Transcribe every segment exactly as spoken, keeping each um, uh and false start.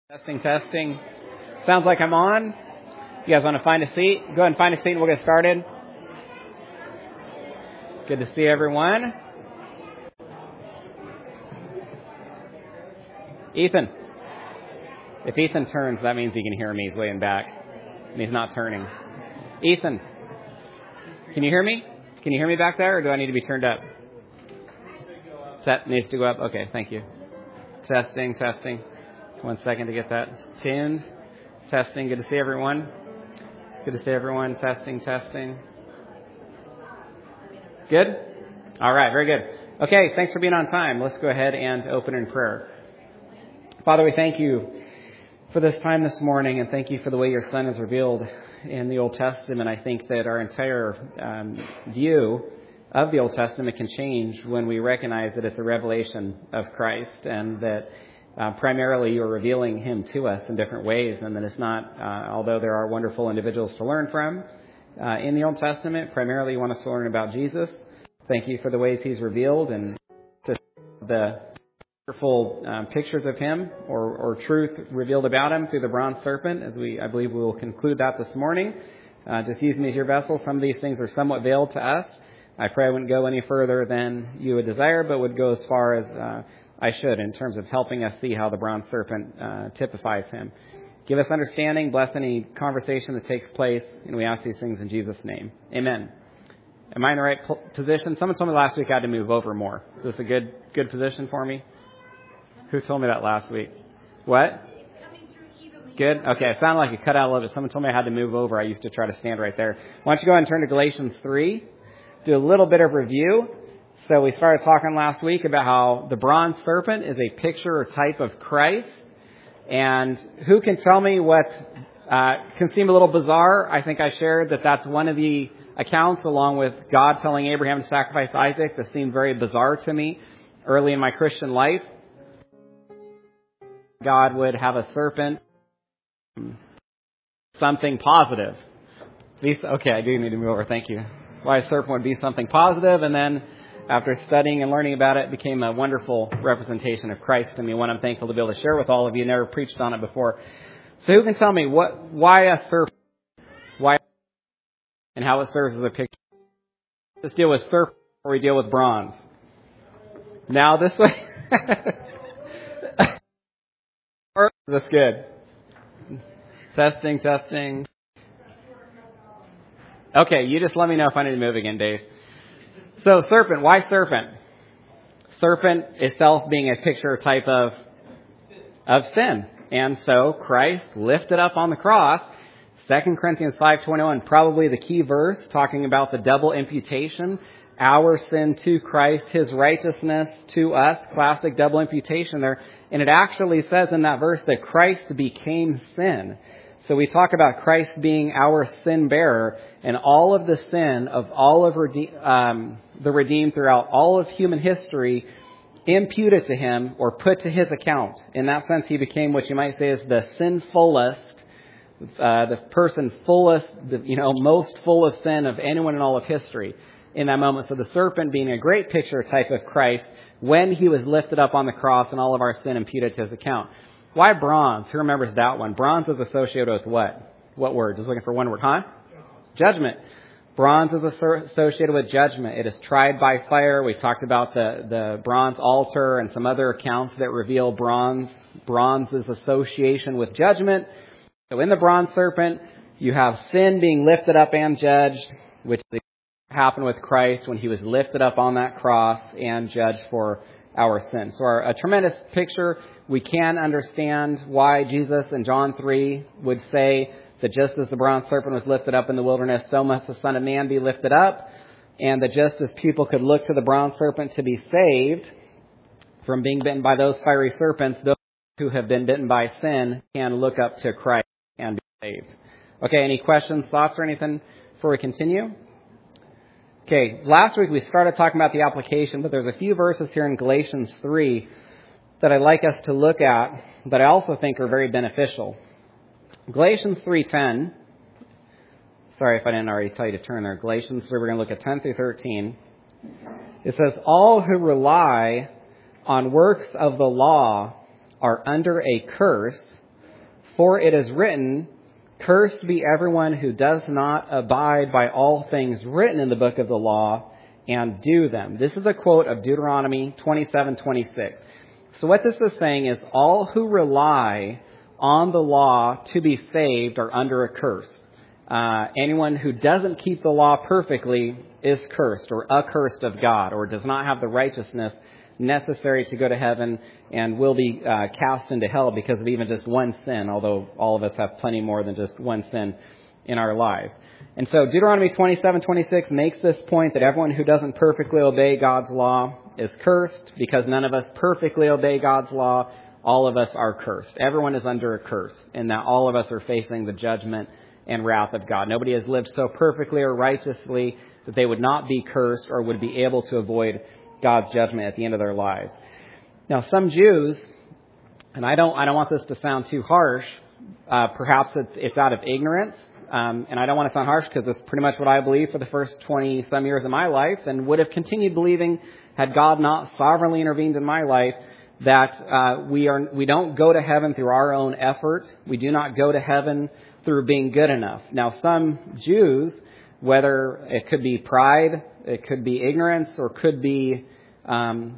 Testing, testing. Sounds like I'm on. You guys want to find a seat? Go ahead and find a seat and we'll get started. Good to see everyone. Ethan. If Ethan turns, that means he can hear me. He's way in back. And he's not turning. Ethan. Can you hear me? Can you hear me back there, or do I need to be turned up? That needs to go up? Okay, thank you. Testing, testing. One second to get that tuned. Testing. Good to see everyone. Good to see everyone. Testing, testing. Good? All right, very good. Okay, thanks for being on time. Let's go ahead and open in prayer. Father, we thank you for this time this morning, and thank you for the way your Son is revealed in the Old Testament. I think that our entire um, view of the Old Testament can change when we recognize that it's a revelation of Christ, and that Uh, primarily, you're revealing him to us in different ways, and that it's not, uh, although there are wonderful individuals to learn from uh, in the Old Testament, primarily you want us to learn about Jesus. Thank you for the ways he's revealed and the wonderful uh, pictures of him or, or truth revealed about him through the bronze serpent, as we, I believe we will conclude that this morning. Uh, just use me as your vessel. Some of these things are somewhat veiled to us. I pray I wouldn't go any further than you would desire, but would go as far as uh, I should in terms of helping us see how the bronze serpent uh, typifies him. Give us understanding, bless any conversation that takes place, and we ask these things in Jesus' name. Amen. Am I in the right po- position? Someone told me last week I had to move over more. Is this a good good position for me? Who told me that last week? What? Good? Okay, it sounded like it cut out a little bit. Someone told me I had to move over. I used to try to stand right there. Why don't you go ahead and turn to Galatians three, do a little bit of review. So we started talking last week about how the bronze serpent is a picture or type of Christ. And who can tell me what uh, can seem a little bizarre? I think I shared that that's one of the accounts, along with God telling Abraham to sacrifice Isaac, that seemed very bizarre to me early in my Christian life. God would have a serpent, something positive. Okay, I do need to move over. Thank you. Why a serpent would be something positive, and then after studying and learning about it, it became a wonderful representation of Christ to me, one I'm thankful to be able to share with all of you. Never preached on it before. So who can tell me what, why a serpent, why, and how it serves as a picture? Let's deal with serpent or we deal with bronze. Now this way. That's good. Testing, testing. Okay, you just let me know if I need to move again, Dave. So serpent, why serpent? Serpent itself being a picture type of of sin. And so Christ lifted up on the cross, Second Corinthians five twenty-one, probably the key verse, talking about the double imputation, our sin to Christ, his righteousness to us, classic double imputation there. And it actually says in that verse that Christ became sin. So we talk about Christ being our sin bearer, and all of the sin of all of rede- um, the redeemed throughout all of human history imputed to him or put to his account. In that sense, he became what you might say is the sinfullest, uh, the person fullest, the, you know, most full of sin of anyone in all of history in that moment. So the serpent being a great picture type of Christ when he was lifted up on the cross and all of our sin imputed to his account. Why bronze? Who remembers that one? Bronze is associated with what? What word? Just looking for one word, huh? Judgment. Bronze is associated with judgment. It is tried by fire. We talked about the, the bronze altar and some other accounts that reveal bronze. Bronze's association with judgment. So in the bronze serpent, you have sin being lifted up and judged, which happened with Christ when he was lifted up on that cross and judged for our sins. So our, a tremendous picture. We can understand why Jesus in John three would say that just as the bronze serpent was lifted up in the wilderness, so must the Son of Man be lifted up. And that just as people could look to the bronze serpent to be saved from being bitten by those fiery serpents, those who have been bitten by sin can look up to Christ and be saved. Okay, any questions, thoughts, or anything before we continue? Okay, last week we started talking about the application, but there's a few verses here in Galatians three that I'd like us to look at that I also think are very beneficial. Galatians three ten. Sorry if I didn't already tell you to turn there. Galatians three, we're going to look at ten through thirteen. It says, all who rely on works of the law are under a curse, For it is written, cursed be everyone who does not abide by all things written in the book of the law and do them. This is a quote of Deuteronomy twenty-seven twenty-six. So what this is saying is all who rely on the law to be saved are under a curse. Uh, anyone who doesn't keep the law perfectly is cursed or accursed of God, or does not have the righteousness necessary to go to heaven and will be uh, cast into hell because of even just one sin, although all of us have plenty more than just one sin in our lives. And so Deuteronomy twenty-seven twenty-six makes this point that everyone who doesn't perfectly obey God's law is cursed, because none of us perfectly obey God's law. All of us are cursed. Everyone is under a curse, and that all of us are facing the judgment and wrath of God. Nobody has lived so perfectly or righteously that they would not be cursed or would be able to avoid God's judgment at the end of their lives. Now, some Jews, and I don't, I don't want this to sound too harsh. Uh, perhaps it's, it's out of ignorance, um, and I don't want to sound harsh because it's pretty much what I believed for the first twenty some years of my life, and would have continued believing had God not sovereignly intervened in my life. That uh, we are, we don't go to heaven through our own effort. We do not go to heaven through being good enough. Now, some Jews, whether it could be pride, it could be ignorance, or could be, um,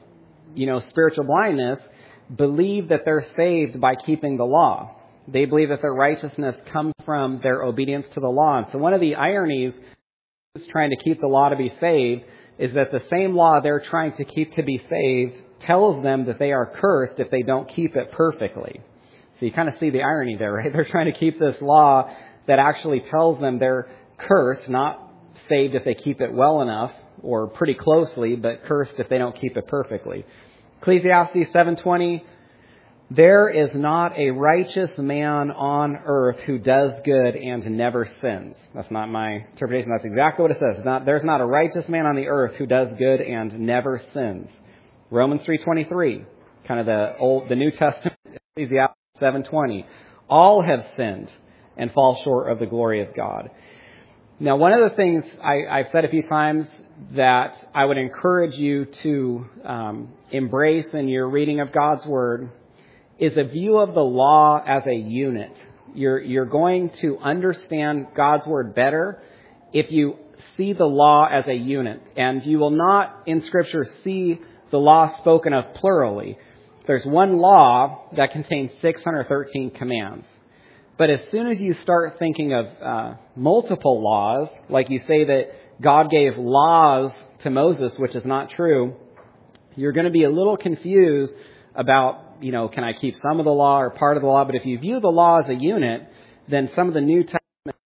you know, spiritual blindness, believe that they're saved by keeping the law. They believe that their righteousness comes from their obedience to the law. And so one of the ironies of trying to keep the law to be saved is that the same law they're trying to keep to be saved tells them that they are cursed if they don't keep it perfectly. So you kind of see the irony there, right? They're trying to keep this law that actually tells them they're cursed, not saved if they keep it well enough or pretty closely, but cursed if they don't keep it perfectly. Ecclesiastes seven twenty, there is not a righteous man on earth who does good and never sins. That's not my interpretation. That's exactly what it says. It's not, there's not a righteous man on the earth who does good and never sins. Romans three twenty-three, kind of the old, the New Testament, Ecclesiastes seven twenty. All have sinned and fall short of the glory of God. Now, one of the things I, I've said a few times that I would encourage you to um, embrace in your reading of God's Word is a view of the law as a unit. You're, you're going to understand God's Word better if you see the law as a unit. And you will not, in Scripture, see the law spoken of plurally. There's one law that contains six hundred thirteen commands. But as soon as you start thinking of uh, multiple laws, like you say that God gave laws to Moses, which is not true, you're going to be a little confused about, you know, can I keep some of the law or part of the law? But if you view the law as a unit, then some of the New Testament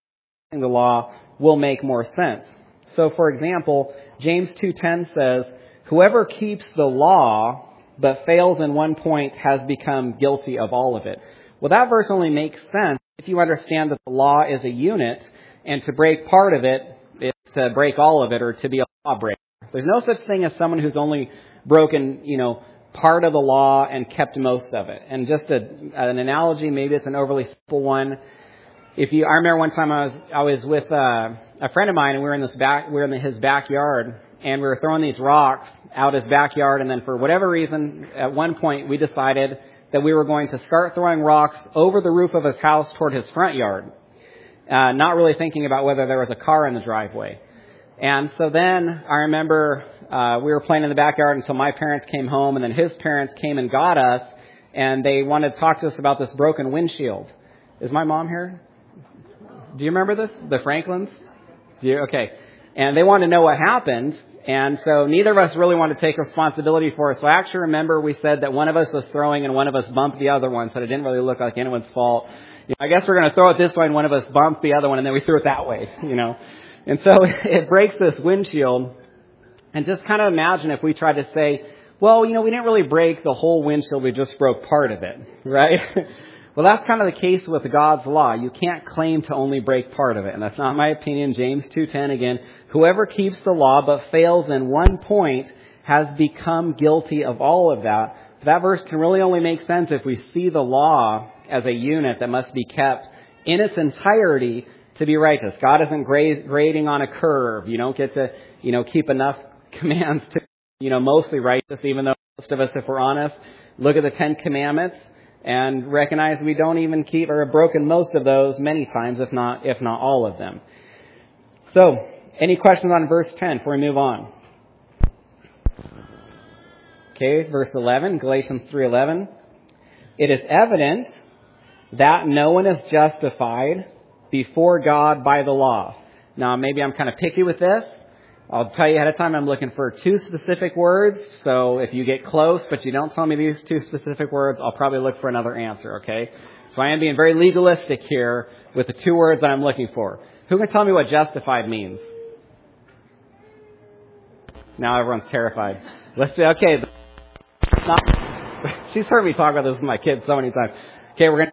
in the law will make more sense. So, for example, James two ten says, whoever keeps the law but fails in one point has become guilty of all of it. Well, that verse only makes sense if you understand that the law is a unit, and to break part of it is to break all of it, or to be a lawbreaker. There's no such thing as someone who's only broken, you know, part of the law and kept most of it. And just a, an analogy, maybe it's an overly simple one. If you, I remember one time I was I was with uh, a friend of mine, and we were in this back, we were in his backyard, and we were throwing these rocks out his backyard. And then for whatever reason, at one point we decided that we were going to start throwing rocks over the roof of his house toward his front yard, uh, not really thinking about whether there was a car in the driveway. And so then I remember uh, we were playing in the backyard until my parents came home, and then his parents came and got us, and they wanted to talk to us about this broken windshield. Is my mom here? Do you remember this? The Franklins? Do you? Okay. And they wanted to know what happened. And so neither of us really wanted to take responsibility for it. So I actually remember we said that one of us was throwing and one of us bumped the other one, so it didn't really look like anyone's fault. You know, I guess we're going to throw it this way, and one of us bumped the other one, and then we threw it that way, you know. And so it breaks this windshield. And just kind of imagine if we tried to say, well, you know, we didn't really break the whole windshield, we just broke part of it, right? Well, that's kind of the case with God's law. You can't claim to only break part of it. And that's not my opinion. James two ten again. Whoever keeps the law but fails in one point has become guilty of all of that. That verse can really only make sense if we see the law as a unit that must be kept in its entirety to be righteous. God isn't grading on a curve. You don't get to, you know, keep enough commands to, you know, mostly righteous, even though most of us, if we're honest, look at the Ten Commandments and recognize we don't even keep or have broken most of those many times, if not if not all of them. So, any questions on verse ten before we move on? Okay, verse eleven, Galatians three eleven. It is evident that no one is justified before God by the law. Now, maybe I'm kind of picky with this. I'll tell you ahead of time, I'm looking for two specific words. So if you get close, but you don't tell me these two specific words, I'll probably look for another answer, okay? So I am being very legalistic here with the two words that I'm looking for. Who can tell me what justified means? Now everyone's terrified. Let's see, okay. Not, she's heard me talk about this with my kids so many times. Okay, we're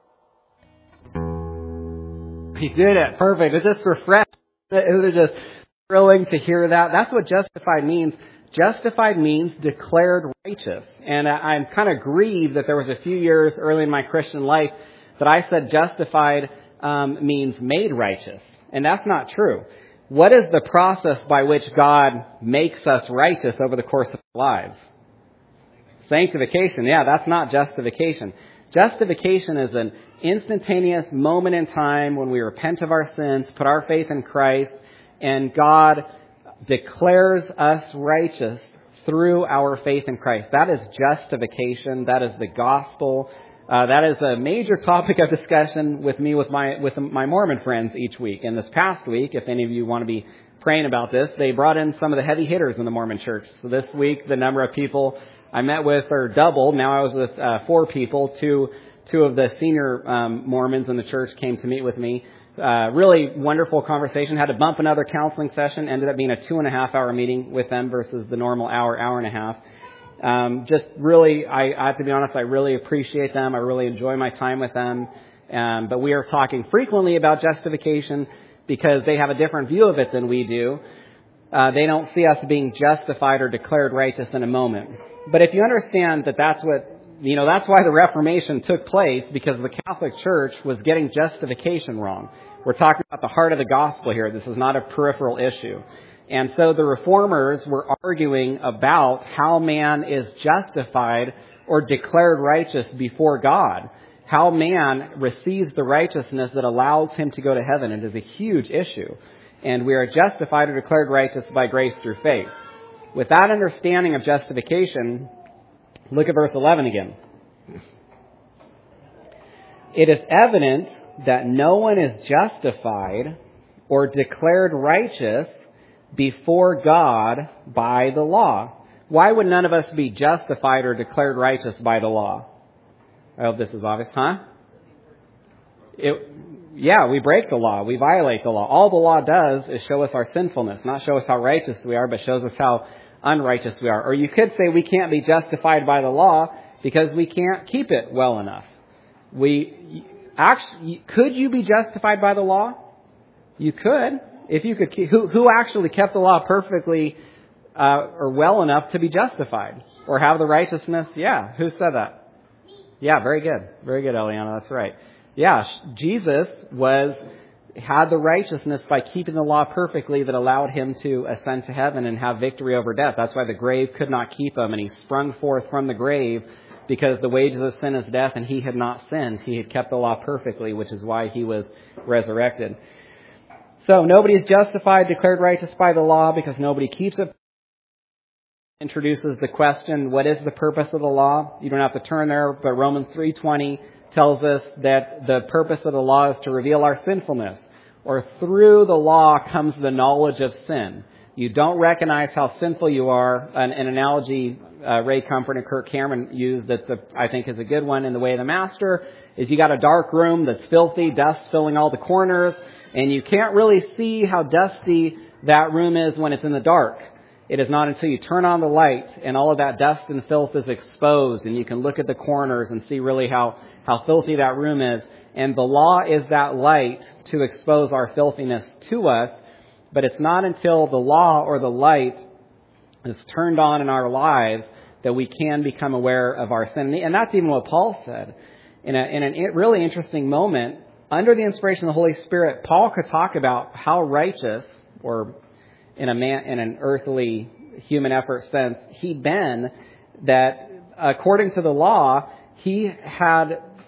going to... He did it. Perfect. It's just refreshing. It was just thrilling to hear that. That's what justified means. Justified means declared righteous. And I'm kind of grieved that there was a few years early in my Christian life that I said justified um, means made righteous. And that's not true. What is the process by which God makes us righteous over the course of our lives? Sanctification. Yeah, that's not justification. Justification is an instantaneous moment in time when we repent of our sins, put our faith in Christ, and God declares us righteous through our faith in Christ. That is justification. That is the gospel. Uh, that is a major topic of discussion with me, with my with my Mormon friends each week. And this past week, if any of you want to be praying about this, they brought in some of the heavy hitters in the Mormon church. So this week, the number of people I met with are doubled. Now I was with uh, four people. Two two of the senior um, Mormons in the church came to meet with me. Uh, really wonderful conversation. Had to bump another counseling session. Ended up being a two and a half hour meeting with them versus the normal hour, hour and a half. Um, just really, I, I have to be honest, I really appreciate them. I really enjoy my time with them. Um, but we are talking frequently about justification because they have a different view of it than we do. Uh, they don't see us being justified or declared righteous in a moment. But if you understand that that's what, you know, that's why the Reformation took place, because the Catholic Church was getting justification wrong. We're talking about the heart of the gospel here. This is not a peripheral issue. And so the Reformers were arguing about how man is justified or declared righteous before God. How man receives the righteousness that allows him to go to heaven. It is a huge issue. And we are justified or declared righteous by grace through faith. With that understanding of justification, look at verse eleven again. It is evident that no one is justified or declared righteous before God by the law. Why would none of us be justified or declared righteous by the law? I hope this is obvious, huh? It, yeah, we break the law. We violate the law. All the law does is show us our sinfulness, not show us how righteous we are, but shows us how unrighteous we are. Or you could say we can't be justified by the law because we can't keep it well enough. We actually, could you be justified by the law? You could. If you could keep, who, who actually kept the law perfectly uh, or well enough to be justified or have the righteousness? Yeah. Who said that? Yeah, very good. Very good, Eliana. That's right. Yeah, Jesus was had the righteousness by keeping the law perfectly that allowed him to ascend to heaven and have victory over death. That's why the grave could not keep him, and he sprung forth from the grave because the wages of sin is death, and he had not sinned. He had kept the law perfectly, which is why he was resurrected. So nobody is justified, declared righteous by the law because nobody keeps it. Introduces the question, what is the purpose of the law? You don't have to turn there, but Romans three twenty tells us that the purpose of the law is to reveal our sinfulness, or through the law comes the knowledge of sin. You don't recognize how sinful you are. An, an analogy uh, Ray Comfort and Kirk Cameron used that the, I think is a good one in The Way of the Master is you got a dark room that's filthy, dust filling all the corners, and you can't really see how dusty that room is when it's in the dark. It is not until you turn on the light and all of that dust and filth is exposed and you can look at the corners and see really how, how filthy that room is. And the law is that light to expose our filthiness to us. But it's not until the law or the light is turned on in our lives that we can become aware of our sin. And that's even what Paul said. In, a, in a really interesting moment, under the inspiration of the Holy Spirit, Paul could talk about how righteous, or in a man, in an earthly human effort sense, he'd been, that according to the law, he had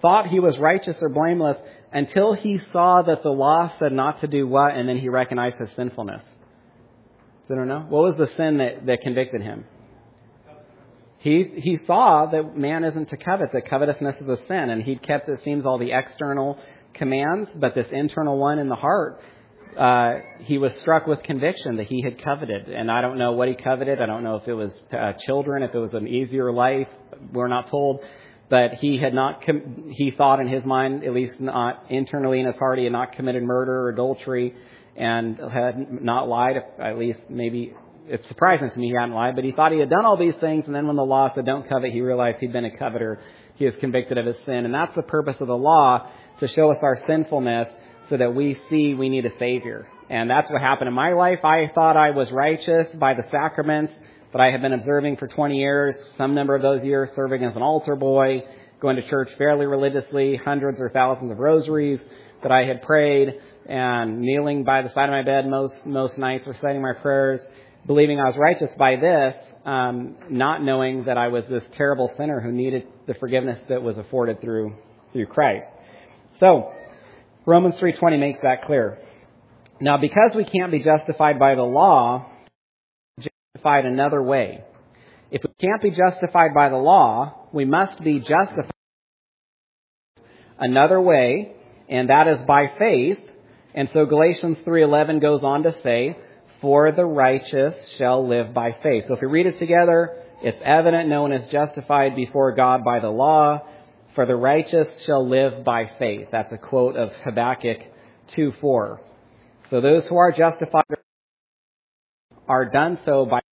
thought he was righteous or blameless until he saw that the law said not to do what, and then he recognized his sinfulness. Does anyone know? What was the sin that, that convicted him? He he saw that man isn't to covet, that covetousness is a sin, and he'd kept, it seems, all the external commands, but this internal one in the heart, uh, he was struck with conviction that he had coveted. And I don't know what he coveted. I don't know if it was uh, children, if it was an easier life. We're not told. But he had not, com- he thought in his mind, at least not internally in his heart, he had not committed murder or adultery and had not lied, at least maybe. It's surprising to me he hadn't lied, but he thought he had done all these things, and then when the law said don't covet, he realized he'd been a coveter. He was convicted of his sin. And that's the purpose of the law, to show us our sinfulness so that we see we need a Savior. And that's what happened in my life. I thought I was righteous by the sacraments that I had been observing for twenty years, some number of those years serving as an altar boy, going to church fairly religiously, hundreds or thousands of rosaries that I had prayed, and kneeling by the side of my bed most most nights, reciting my prayers, believing I was righteous by this, um, not knowing that I was this terrible sinner who needed the forgiveness that was afforded through through Christ. So, Romans three twenty makes that clear. Now, because we can't be justified by the law, justified another way. If we can't be justified by the law, we must be justified another way, and that is by faith. And so Galatians three eleven goes on to say, for the righteous shall live by faith. So if we read it together, it's evident no one is justified before God by the law. For the righteous shall live by faith. That's a quote of Habakkuk two four. So those who are justified are done so by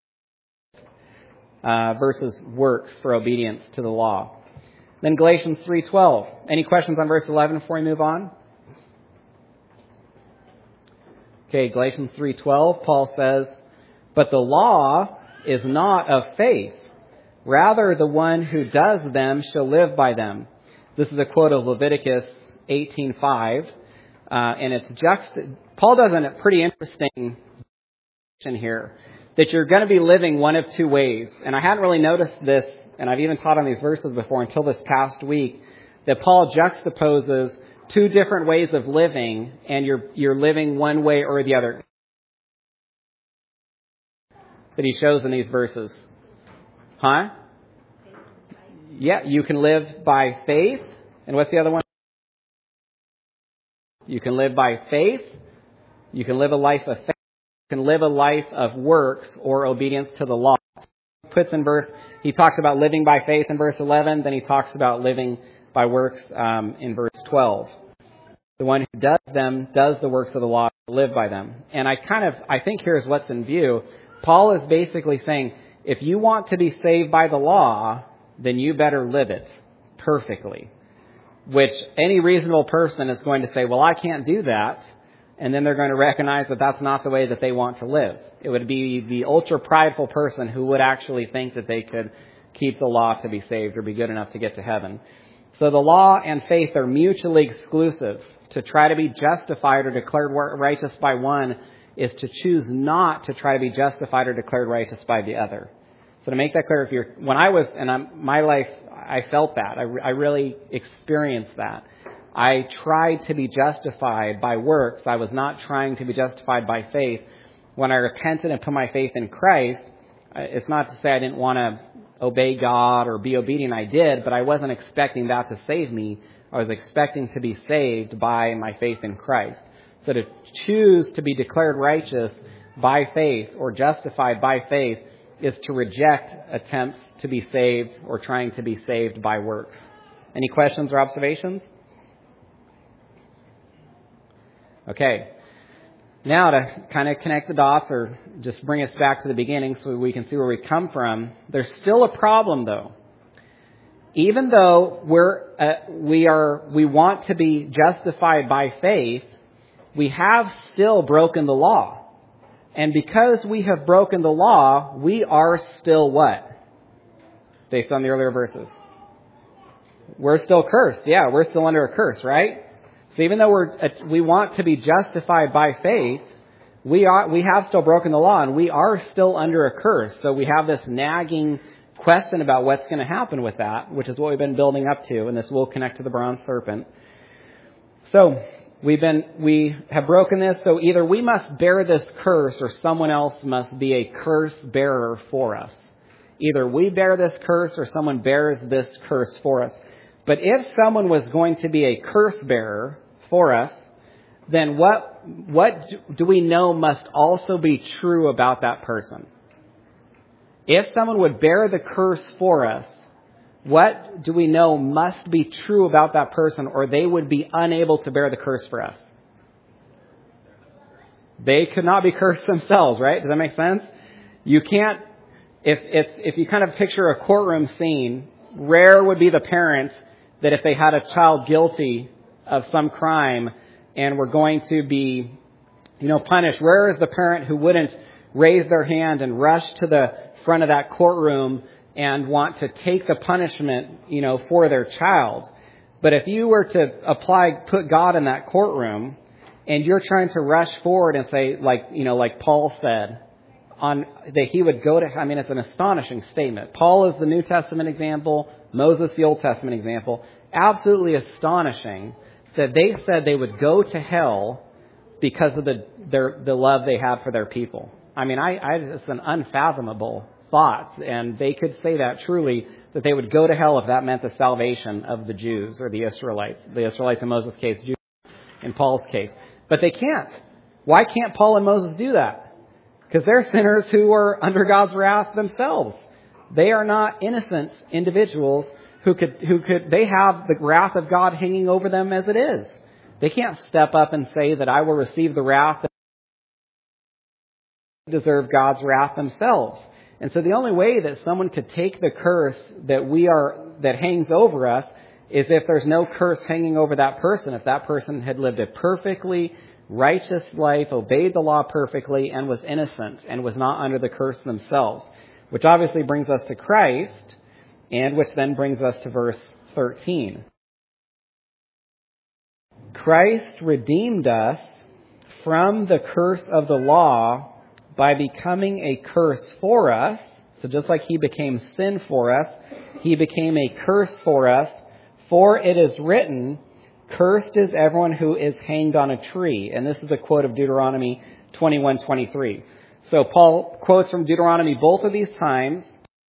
uh, versus works for obedience to the law. Then Galatians three twelve. Any questions on verse eleven before we move on? Okay, Galatians three twelve, Paul says, but the law is not of faith. Rather, the one who does them shall live by them. This is a quote of Leviticus eighteen five, uh, and it's juxt. Paul does a pretty interesting here, that you're going to be living one of two ways. And I hadn't really noticed this, and I've even taught on these verses before until this past week, that Paul juxtaposes two different ways of living, and you're you're living one way or the other. That he shows in these verses. Huh? Yeah, you can live by faith. And what's the other one? You can live by faith. You can live a life of faith. You can live a life of works or obedience to the law. He puts in verse, he talks about living by faith in verse eleven. Then he talks about living by works um, in verse twelve. The one who does them does the works of the law, live by them. And I kind of, I think here's what's in view. Paul is basically saying, if you want to be saved by the law, then you better live it perfectly. Which any reasonable person is going to say, well, I can't do that. And then they're going to recognize that that's not the way that they want to live. It would be the ultra prideful person who would actually think that they could keep the law to be saved or be good enough to get to heaven. So the law and faith are mutually exclusive. To try to be justified or declared righteous by one is to choose not to try to be justified or declared righteous by the other. So to make that clear, if you're, when I was, and I'm, my life, I felt that. I, I really experienced that. I tried to be justified by works. I was not trying to be justified by faith. When I repented and put my faith in Christ, it's not to say I didn't want to obey God or be obedient. I did, but I wasn't expecting that to save me. I was expecting to be saved by my faith in Christ. So to choose to be declared righteous by faith or justified by faith is to reject attempts to be saved or trying to be saved by works. Any questions or observations? Okay. Now to kind of connect the dots or just bring us back to the beginning so we can see where we come from. There's still a problem though. Even though we're uh, we are we want to be justified by faith, we have still broken the law. And because we have broken the law, we are still what? Based on the earlier verses. We're still cursed. Yeah, we're still under a curse, right? So even though we're we want to be justified by faith, we are we have still broken the law and we are still under a curse. So we have this nagging question about what's going to happen with that, which is what we've been building up to, and this will connect to the bronze serpent. So we've been, we have broken this, so either we must bear this curse or someone else must be a curse bearer for us. Either we bear this curse or someone bears this curse for us. But if someone was going to be a curse bearer for us, then what, what do we know must also be true about that person? If someone would bear the curse for us, what do we know must be true about that person, or they would be unable to bear the curse for us? They could not be cursed themselves, right? Does that make sense? You can't, if, if, if you kind of picture a courtroom scene, rare would be the parents that if they had a child guilty of some crime and were going to be, you know, punished, rare is the parent who wouldn't raise their hand and rush to the front of that courtroom and want to take the punishment, you know, for their child. But if you were to apply, put God in that courtroom, and you're trying to rush forward and say, like, you know, like Paul said, on that he would go to, I mean, it's an astonishing statement. Paul is the New Testament example, Moses the Old Testament example. Absolutely astonishing that they said they would go to hell because of the their the love they have for their people. I mean, I, I it's an unfathomable thought, and they could say that truly, that they would go to hell if that meant the salvation of the Jews or the Israelites. The Israelites in Moses' case, Jews in Paul's case. But they can't. Why can't Paul and Moses do that? Because they're sinners who are under God's wrath themselves. They are not innocent individuals who could, who could, they have the wrath of God hanging over them as it is. They can't step up and say that I will receive the wrath that deserve God's wrath themselves. And so the only way that someone could take the curse that we are, that hangs over us, is if there's no curse hanging over that person. If that person had lived a perfectly righteous life, obeyed the law perfectly, and was innocent, and was not under the curse themselves. Which obviously brings us to Christ, and which then brings us to verse thirteen. Christ redeemed us from the curse of the law by becoming a curse for us. So just like he became sin for us, he became a curse for us. For it is written, cursed is everyone who is hanged on a tree. And this is a quote of Deuteronomy twenty-one twenty-three. So Paul quotes from Deuteronomy both of these times.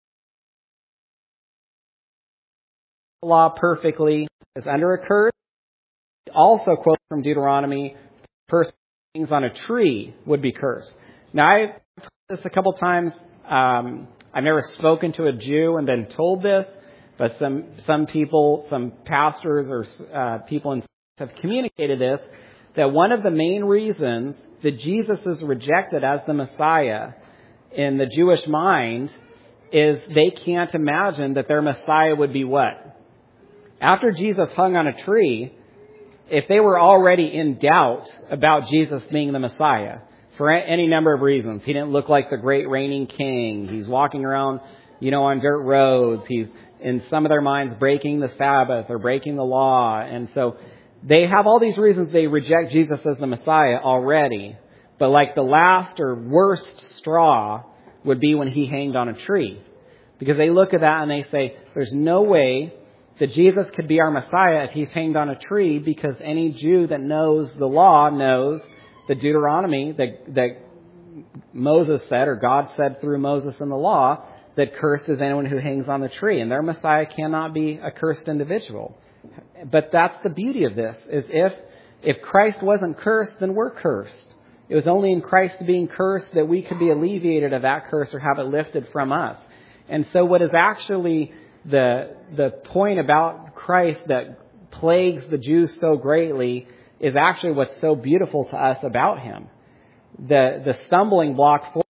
The law perfectly is under a curse. He also quotes from Deuteronomy, person who hangs on a tree would be cursed. Now, I've heard this a couple times. Um, I've never spoken to a Jew and been told this, but some some people, some pastors or uh, people in have communicated this, that one of the main reasons that Jesus is rejected as the Messiah in the Jewish mind is they can't imagine that their Messiah would be what? After Jesus hung on a tree, if they were already in doubt about Jesus being the Messiah, for any number of reasons. He didn't look like the great reigning king. He's walking around, you know, on dirt roads. He's, in some of their minds, breaking the Sabbath or breaking the law. And so they have all these reasons they reject Jesus as the Messiah already. But like the last or worst straw would be when he hanged on a tree. Because they look at that and they say, there's no way that Jesus could be our Messiah if he's hanged on a tree, because any Jew that knows the law knows the Deuteronomy that, that Moses said, or God said through Moses in the law, that cursed is anyone who hangs on the tree. And their Messiah cannot be a cursed individual. But that's the beauty of this, is if, if Christ wasn't cursed, then we're cursed. It was only in Christ being cursed that we could be alleviated of that curse or have it lifted from us. And so what is actually the, the point about Christ that plagues the Jews so greatly is actually what's so beautiful to us about him. The the stumbling block for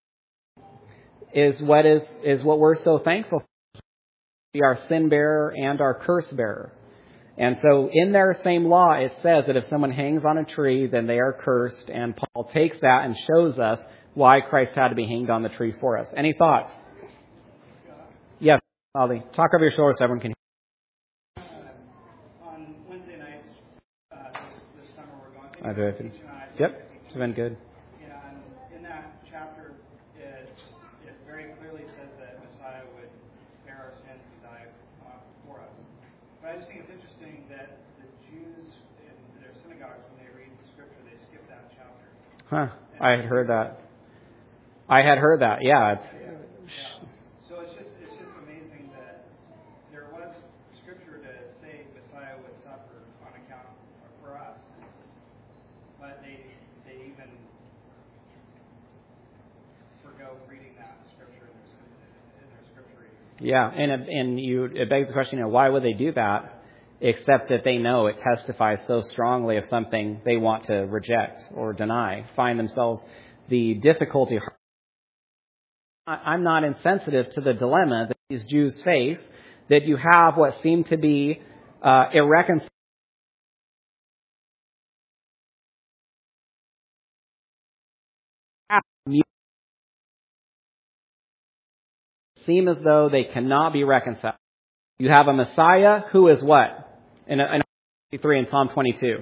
is what is is what we're so thankful for. Be our sin bearer and our curse bearer. And so in their same law, it says that if someone hangs on a tree, then they are cursed. And Paul takes that and shows us why Christ had to be hanged on the tree for us. Any thoughts? Yes, Ollie. Talk over your shoulder so everyone can hear. I've been, yep, it's been good. And in that chapter, it, it very clearly says that Messiah would bear Huh. I had heard that. I had heard that. Yeah. It's, yeah. So it's just it's just amazing that there was scripture to say Messiah would suffer on account for us, but they they even forgo reading that scripture in their, in their scripture readings. Yeah, and and you it begs the question, you know, why would they do that? Except that they know it testifies so strongly of something they want to reject or deny, find themselves the difficulty. I'm not insensitive to the dilemma that these Jews face, that you have what seem to be uh, irreconcilable. Seem as though they cannot be reconciled. You have a Messiah who is what? In, in three in Psalm twenty-two.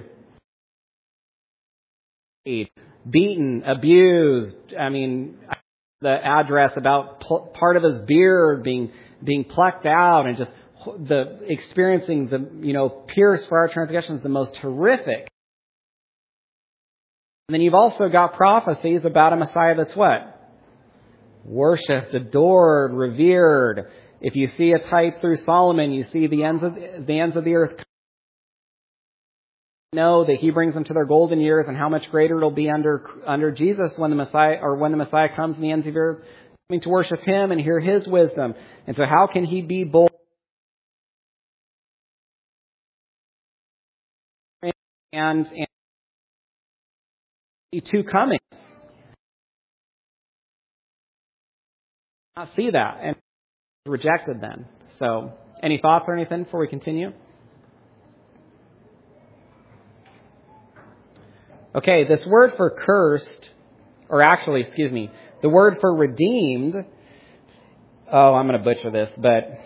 Beaten, abused. I mean, the address about part of his beard being being plucked out and just the experiencing the, you know, pierced for our transgressions, the most horrific. And then you've also got prophecies about a Messiah that's what? Worshipped, adored, revered. If you see a type through Solomon, you see the ends of the ends of the earth know that he brings them to their golden years, and how much greater it'll be under under Jesus when the Messiah or when the Messiah comes in the ends of the earth, coming to worship him and hear his wisdom. And so, how can he be bold and and two comings? Not see that and rejected then. So, any thoughts or anything before we continue? Okay, this word for cursed, or actually, excuse me, the word for redeemed, oh, I'm going to butcher this, but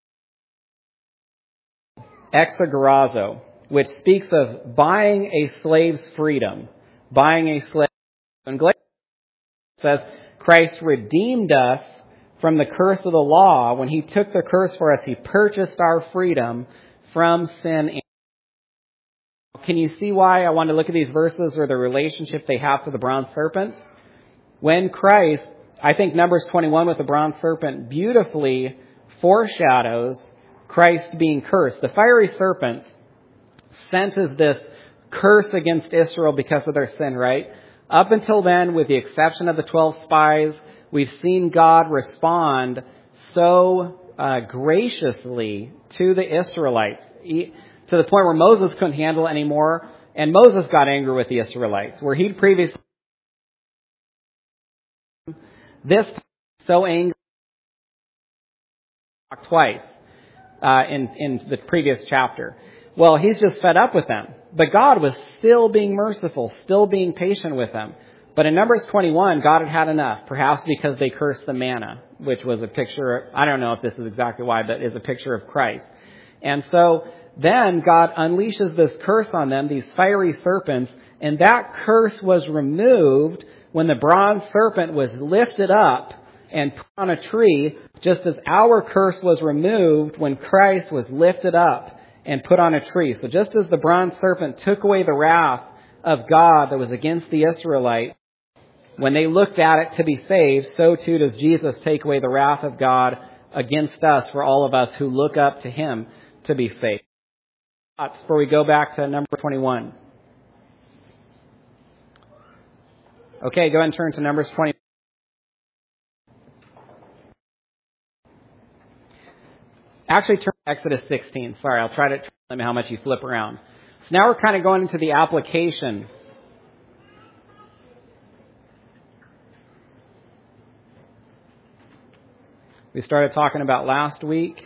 exagorazo, which speaks of buying a slave's freedom, buying a slave. In Galatians it says, Christ redeemed us from the curse of the law. When he took the curse for us, he purchased our freedom from sin. Can you see why I want to look at these verses or the relationship they have to the bronze serpent? When Christ, I think Numbers twenty-one with the bronze serpent beautifully foreshadows Christ being cursed. The fiery serpent sent as this curse against Israel because of their sin, right? Up until then, with the exception of the twelve spies, we've seen God respond so uh, graciously to the Israelites. He, to the point where Moses couldn't handle it anymore, and Moses got angry with the Israelites, where he'd previously this time so angry twice uh, in in the previous chapter. Well, he's just fed up with them, but God was still being merciful, still being patient with them. But in Numbers twenty-one, God had had enough, perhaps because they cursed the manna, which was a picture. I don't know if this is exactly why, but is a picture of Christ, and so. Then God unleashes this curse on them, these fiery serpents, and that curse was removed when the bronze serpent was lifted up and put on a tree, just as our curse was removed when Christ was lifted up and put on a tree. So just as the bronze serpent took away the wrath of God that was against the Israelites, when they looked at it to be saved, so too does Jesus take away the wrath of God against us for all of us who look up to him to be saved. Before we go back to number twenty-one. Okay, go ahead and turn to Numbers twenty. Actually, turn to Exodus sixteen. Sorry, I'll try to tell me how much you flip around. So now we're kind of going into the application. We started talking about last week.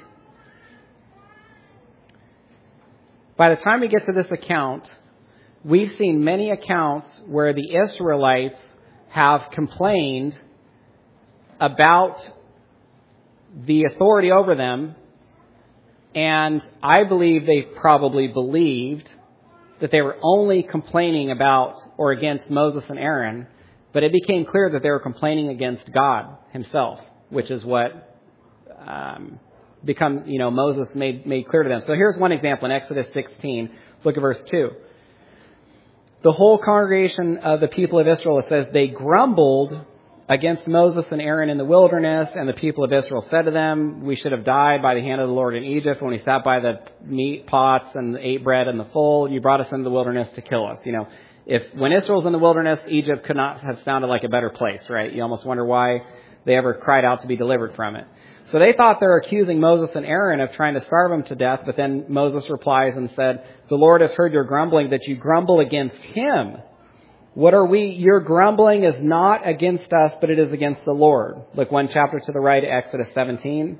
By the time we get to this account, we've seen many accounts where the Israelites have complained about the authority over them, and I believe they probably believed that they were only complaining about or against Moses and Aaron, but it became clear that they were complaining against God himself, which is what um, becomes, you know, Moses made, made clear to them. So here's one example in Exodus sixteen. Look at verse two. the whole congregation of the people of Israel, it says, they grumbled against Moses and Aaron in the wilderness, and the people of Israel said to them, we should have died by the hand of the Lord in Egypt when we sat by the meat pots and ate bread in the fold. You brought us into the wilderness to kill us. You know, if when Israel's in the wilderness, Egypt could not have sounded like a better place, right? You almost wonder why they ever cried out to be delivered from it. So they thought they were accusing Moses and Aaron of trying to starve them to death, but then Moses replies and said, the Lord has heard your grumbling, that you grumble against him. What are we? Your grumbling is not against us, but it is against the Lord. Look one chapter to the right, Exodus seventeen.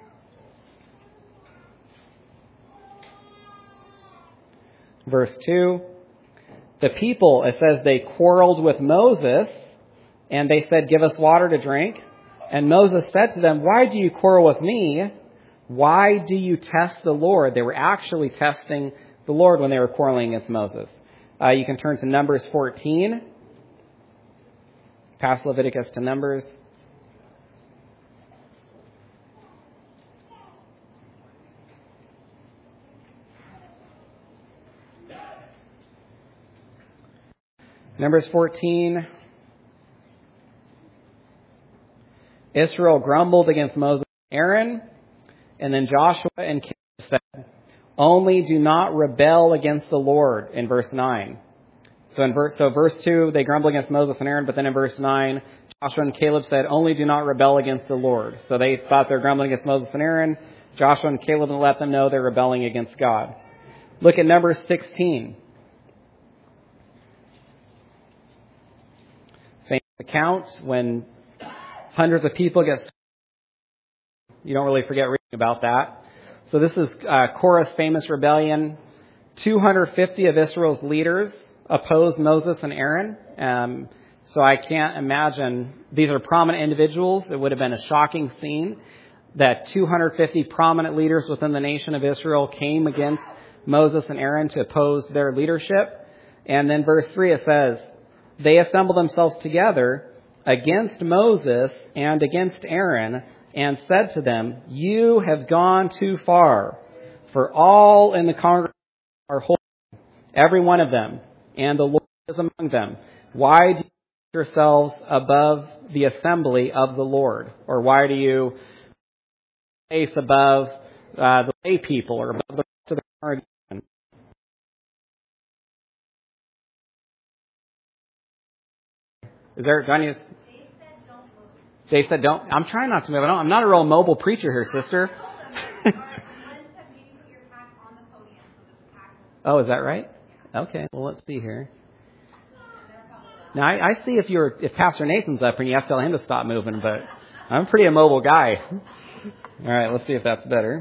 Verse two. The people, it says, they quarreled with Moses, and they said, give us water to drink. And Moses said to them, why do you quarrel with me? Why do you test the Lord? They were actually testing the Lord when they were quarreling against Moses. Uh, you can turn to Numbers fourteen. Past Leviticus to Numbers. Numbers fourteen. Israel grumbled against Moses and Aaron, and then Joshua and Caleb said, only do not rebel against the Lord, in verse nine. So in verse, so verse two, they grumble against Moses and Aaron, but then in verse nine, Joshua and Caleb said, only do not rebel against the Lord. So they thought they were grumbling against Moses and Aaron. Joshua and Caleb let them know they're rebelling against God. Look at Numbers sixteen. Famous account when hundreds of people get, you don't really forget reading about that. So this is uh, Korah's famous rebellion. two hundred fifty of Israel's leaders opposed Moses and Aaron. Um, so I can't imagine, these are prominent individuals. It would have been a shocking scene that two hundred fifty prominent leaders within the nation of Israel came against Moses and Aaron to oppose their leadership. And then verse three, it says, they assembled themselves together against Moses and against Aaron, and said to them, you have gone too far, for all in the congregation are holy, every one of them, and the Lord is among them. Why do you put yourselves above the assembly of the Lord? Or why do you place above uh, the lay people or above the rest of the congregation? Is there, do I need to, They said, don't, I'm trying not to move. I don't, I'm not a real mobile preacher here, sister. Oh, is that right? Okay, well, let's see here. Now, I, I see if you're, if Pastor Nathan's up and you have to tell him to stop moving, but I'm a pretty immobile guy. All right, let's see if that's better.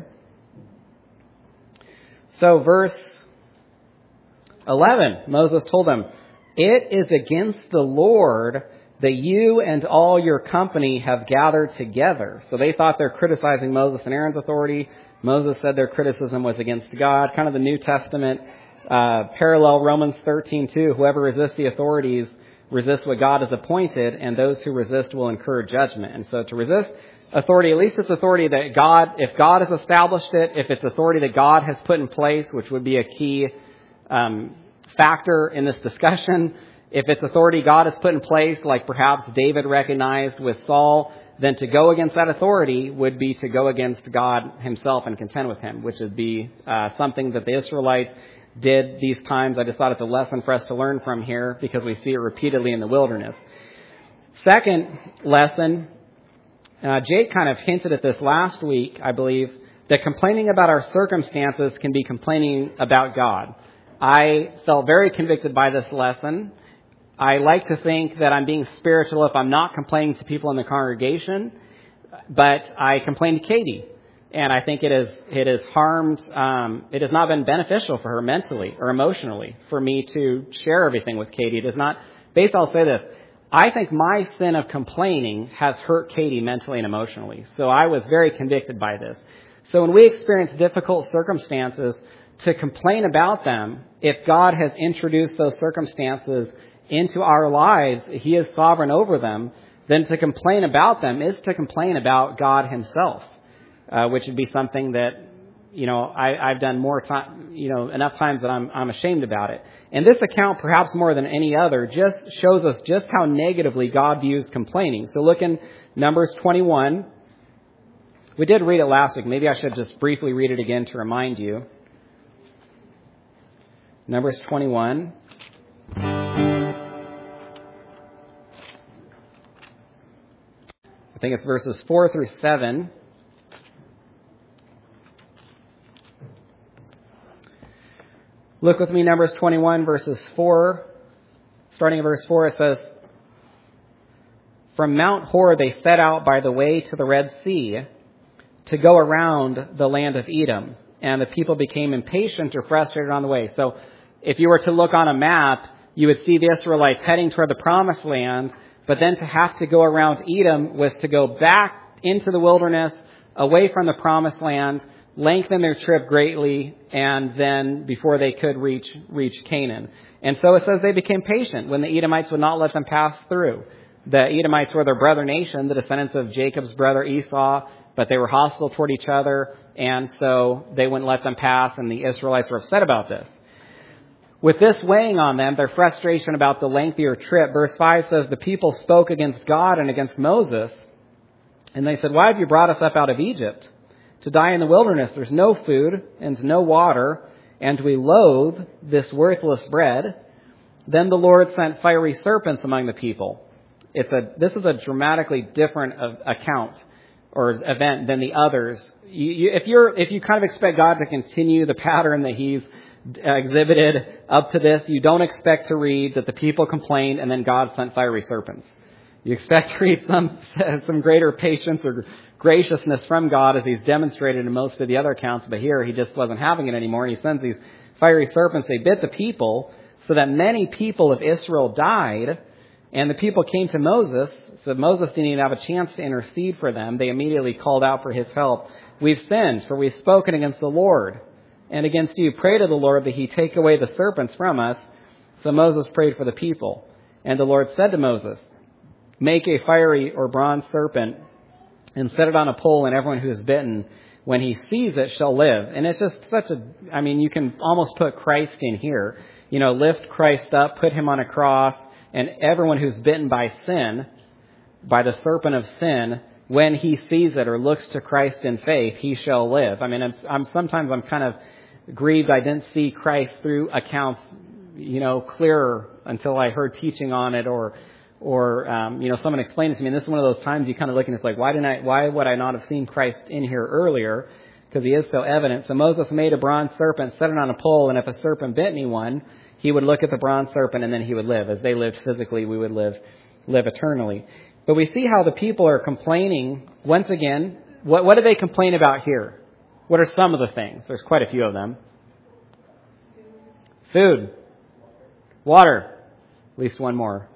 So, verse eleven, Moses told them, it is against the Lord that you and all your company have gathered together. So they thought they're criticizing Moses and Aaron's authority. Moses said their criticism was against God. Kind of the New Testament uh, parallel, Romans thirteen two. Whoever resists the authorities resists what God has appointed, and those who resist will incur judgment. And so to resist authority, at least it's authority that God, if God has established it, if it's authority that God has put in place, which would be a key um, factor in this discussion. If it's authority God has put in place, like perhaps David recognized with Saul, then to go against that authority would be to go against God himself and contend with him, which would be uh, something that the Israelites did these times. I just thought it's a lesson for us to learn from here because we see it repeatedly in the wilderness. Second lesson, uh, Jake kind of hinted at this last week, I believe, that complaining about our circumstances can be complaining about God. I felt very convicted by this lesson. I like to think that I'm being spiritual if I'm not complaining to people in the congregation, but I complain to Katie. And I think it is, it has harmed, um, it has not been beneficial for her mentally or emotionally for me to share everything with Katie. It is not, basically I'll say this, I think my sin of complaining has hurt Katie mentally and emotionally. So I was very convicted by this. So when we experience difficult circumstances, to complain about them, if God has introduced those circumstances into our lives, He is sovereign over them, then to complain about them is to complain about God Himself, uh, which would be something that, you know, I, I've done more time, you know, enough times that I'm, I'm ashamed about it. And this account, perhaps more than any other, just shows us just how negatively God views complaining. So look in Numbers twenty-one. We did read it last week. Maybe I should just briefly read it again to remind you. Numbers twenty-one. I think it's verses four through seven. Look with me, Numbers twenty-one, verses four. Starting at verse four, it says, "From Mount Hor they set out by the way to the Red Sea to go around the land of Edom. And the people became impatient or frustrated on the way." So if you were to look on a map, you would see the Israelites heading toward the Promised Land, but then to have to go around Edom was to go back into the wilderness, away from the Promised Land, lengthen their trip greatly, and then before they could reach reach Canaan. And so it says they became patient when the Edomites would not let them pass through. The Edomites were their brother nation, the descendants of Jacob's brother Esau, but they were hostile toward each other, and so they wouldn't let them pass, and the Israelites were upset about this. With this weighing on them, their frustration about the lengthier trip, verse five says, "The people spoke against God and against Moses, and they said, 'Why have you brought us up out of Egypt to die in the wilderness? There's no food and no water, and we loathe this worthless bread.' Then the Lord sent fiery serpents among the people." It's a this is a dramatically different account or event than the others. You, you, if you're if you kind of expect God to continue the pattern that He's exhibited up to this, you don't expect to read that the people complained and then God sent fiery serpents. You expect to read some some greater patience or graciousness from God, as He's demonstrated in most of the other accounts, but here He just wasn't having it anymore, and He sends these fiery serpents. They bit the people, so that many people of Israel died, and the people came to Moses, so Moses didn't even have a chance to intercede for them. They immediately called out for his help. "We've sinned, for we've spoken against the Lord and against you. Pray to the Lord that He take away the serpents from us." So Moses prayed for the people. And the Lord said to Moses, "Make a fiery or bronze serpent and set it on a pole, and everyone who is bitten, when he sees it, shall live." And it's just such a, I mean, you can almost put Christ in here. You know, lift Christ up, put Him on a cross, and everyone who's bitten by sin, by the serpent of sin, when he sees it or looks to Christ in faith, he shall live. I mean, I'm, I'm sometimes I'm kind of grieved I didn't see Christ through accounts, you know, clearer until I heard teaching on it, or, or um, you know, someone explained it to me. And this is one of those times you kind of look and it's like, why didn't I? Why would I not have seen Christ in here earlier? Because He is so evident. So Moses made a bronze serpent, set it on a pole, and if a serpent bit anyone, he would look at the bronze serpent and then he would live. As they lived physically, we would live live eternally. But we see how the people are complaining. Once again, what, what do they complain about here? What are some of the things? There's quite a few of them. Food. Water. At least one more.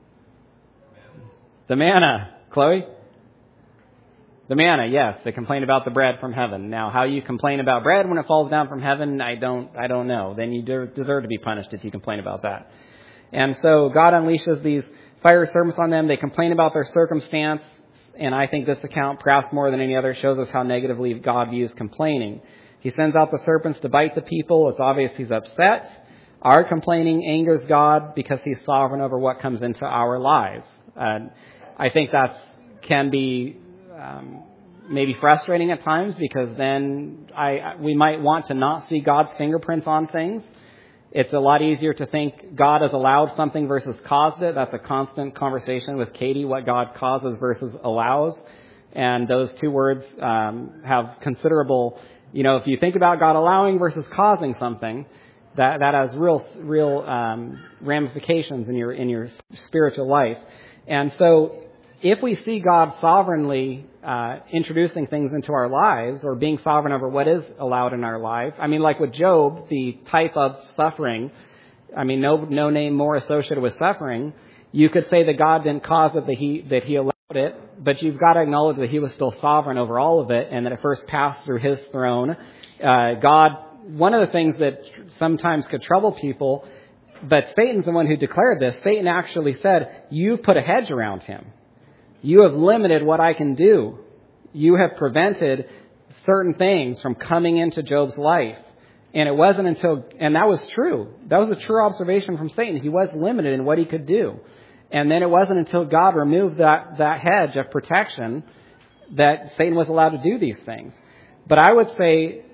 The manna. Chloe? The manna, yes. They complain about the bread from heaven. Now, how you complain about bread when it falls down from heaven, I don't I don't know. Then you deserve to be punished if you complain about that. And so God unleashes these fire serpents on them. They complain about their circumstance. And I think this account, perhaps more than any other, shows us how negatively God views complaining. He sends out the serpents to bite the people. It's obvious He's upset. Our complaining angers God because He's sovereign over what comes into our lives. Uh, I think that can be um, maybe frustrating at times, because then I we might want to not see God's fingerprints on things. It's a lot easier to think God has allowed something versus caused it. That's a constant conversation with Katie, what God causes versus allows. And those two words um, have considerable, you know, if you think about God allowing versus causing something, that, that has real real um, ramifications in your in your spiritual life. And so if we see God sovereignly uh, introducing things into our lives, or being sovereign over what is allowed in our life, I mean, like with Job, the type of suffering, I mean, no no name more associated with suffering, you could say that God didn't cause it, that he, that he allowed it, but you've got to acknowledge that He was still sovereign over all of it, and that it first passed through His throne. Uh, God, one of the things that sometimes could trouble people, but Satan's the one who declared this. Satan actually said, "You've put a hedge around Him. You have limited what I can do. You have prevented certain things from coming into Job's life. And it wasn't until, and that was true. That was a true observation from Satan. He was limited in what he could do. And then it wasn't until God removed that, that hedge of protection that Satan was allowed to do these things. But I would say,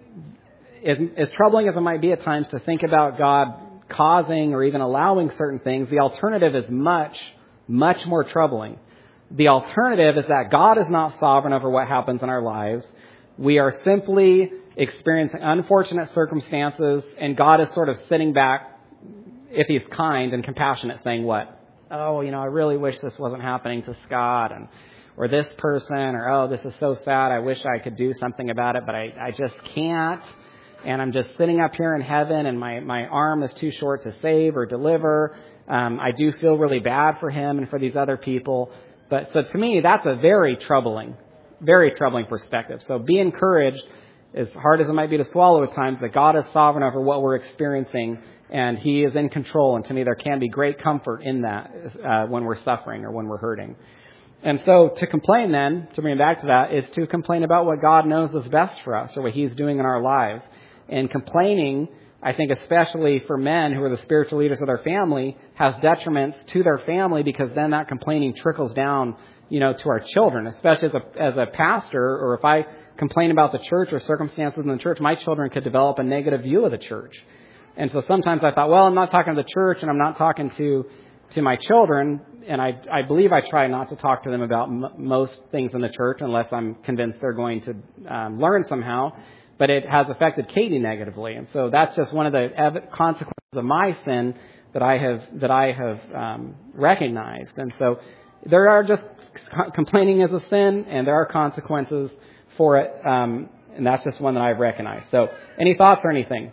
as, as troubling as it might be at times to think about God causing or even allowing certain things, the alternative is much, much more troubling. The alternative is that God is not sovereign over what happens in our lives. We are simply experiencing unfortunate circumstances, and God is sort of sitting back, if he's kind and compassionate, saying what? Oh, you know, I really wish this wasn't happening to Scott, and or this person, or oh, this is so sad, I wish I could do something about it, but I, I just can't. And I'm just sitting up here in heaven, and my, my arm is too short to save or deliver. Um, I do feel really bad for him and for these other people. But so to me, that's a very troubling, very troubling perspective. So be encouraged, as hard as it might be to swallow at times, that God is sovereign over what we're experiencing, and he is in control. And to me, there can be great comfort in that uh, when we're suffering or when we're hurting. And so to complain then, to bring it back to that, is to complain about what God knows is best for us or what he's doing in our lives. And complaining, I think especially for men who are the spiritual leaders of their family, has detriments to their family, because then that complaining trickles down, you know, to our children, especially as a, as a pastor, or if I complain about the church or circumstances in the church, my children could develop a negative view of the church. And so sometimes I thought, well, I'm not talking to the church and I'm not talking to, to my children. And I, I believe I try not to talk to them about m- most things in the church unless I'm convinced they're going to um, learn somehow. But it has affected Katie negatively. And so that's just one of the ev- consequences of my sin that I have, that I have um, recognized. And so there are just c- complaining is a sin, and there are consequences for it. Um, and that's just one that I've recognized. So any thoughts or anything?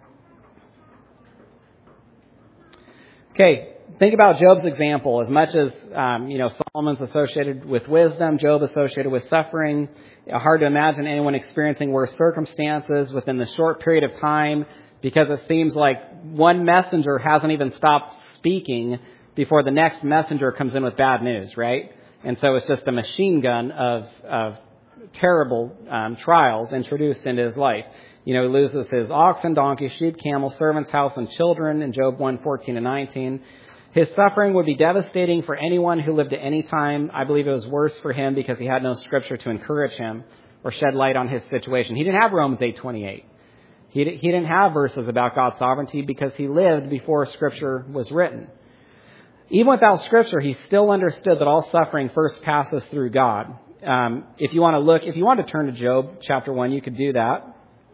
Okay. Think about Job's example. As much as, um, you know, Solomon's associated with wisdom, Job associated with suffering. Hard to imagine anyone experiencing worse circumstances within the short period of time, because it seems like one messenger hasn't even stopped speaking before the next messenger comes in with bad news, right? And so it's just a machine gun of, of terrible um, trials introduced into his life. You know, he loses his oxen, donkeys, sheep, camels, servants, house, and children in Job one, fourteen and nineteen. His suffering would be devastating for anyone who lived at any time. I believe it was worse for him because he had no scripture to encourage him or shed light on his situation. He didn't have Romans eight twenty-eight. He, he didn't have verses about God's sovereignty because he lived before scripture was written. Even without scripture, he still understood that all suffering first passes through God. Um, if you want to look, if you want to turn to Job chapter one, you could do that.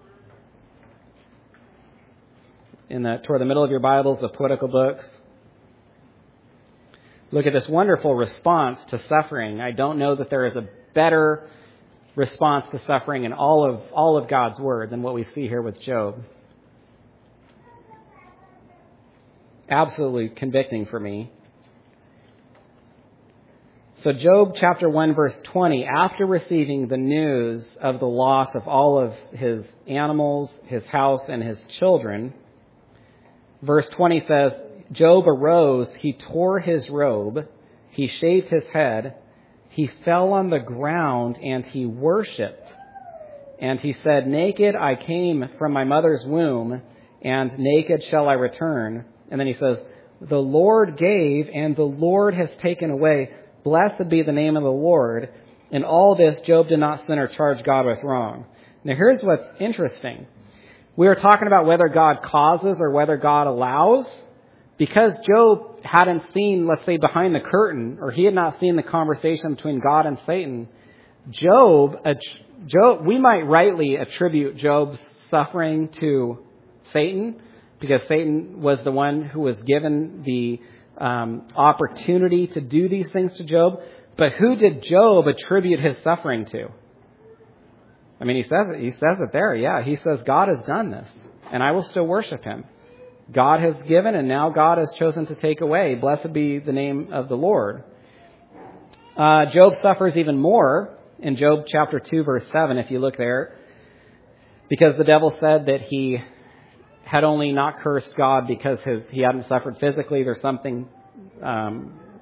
In the, toward the middle of your Bibles, the political books. Look at this wonderful response to suffering. I don't know that there is a better response to suffering in all of all of God's Word than what we see here with Job. Absolutely convicting for me. So Job chapter one, verse twenty, after receiving the news of the loss of all of his animals, his house, and his children, verse twenty says, Job arose, he tore his robe, he shaved his head, he fell on the ground, and he worshipped. And he said, naked I came from my mother's womb, and naked shall I return. And then he says, the Lord gave, and the Lord has taken away. Blessed be the name of the Lord. In all this, Job did not sin or charge God with wrong. Now here's what's interesting. We were talking about whether God causes or whether God allows. Because Job hadn't seen, let's say, behind the curtain, or he had not seen the conversation between God and Satan, Job, Job, we might rightly attribute Job's suffering to Satan, because Satan was the one who was given the um, opportunity to do these things to Job. But who did Job attribute his suffering to? I mean, he says it, he says it there. Yeah, he says, God has done this, and I will still worship him. God has given, and now God has chosen to take away. Blessed be the name of the Lord. Uh, Job suffers even more in Job chapter two, verse seven, if you look there, because the devil said that he had only not cursed God because his, he hadn't suffered physically. There's something um,